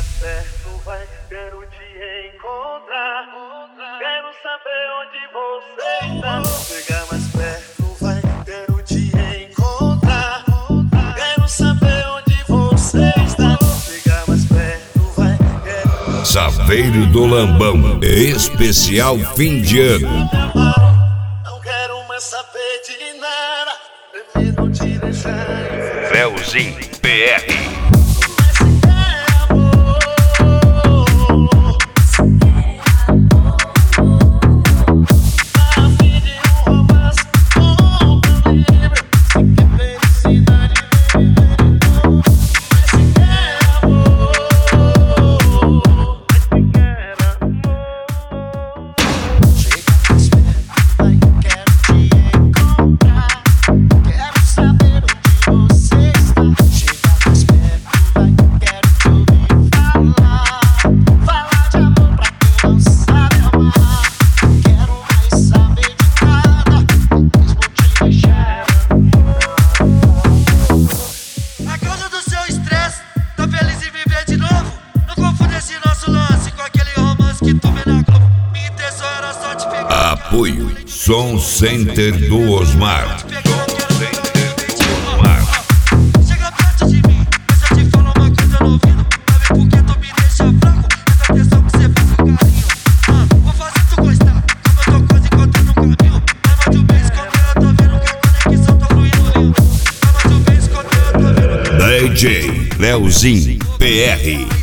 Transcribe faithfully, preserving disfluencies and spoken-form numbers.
mais perto, vai, quero te encontrar. Quero saber onde você está. Chegar mais perto, vai, quero te encontrar. Quero saber onde você está. Chegar mais perto, vai, quero. Saveiro do Lambão, especial fim de ano. Não quero mais saber de nada. Prefiro te deixar. Leozinho P R. Apoio Som Center do Osmar. Chega perto de mim, deixa eu te falar uma coisa no ouvido. Sabe por que tu me deixa fraco? Essa atenção que você faz com carinho. Ah, vou fazer tu gostar, como eu tô quase encontrando um caminho. Leva de um bem esconder, eu tô vendo que a conexão tá fluindo lindo. Leva de um bem esconder, eu tô vendo que... D J Leozinho P R.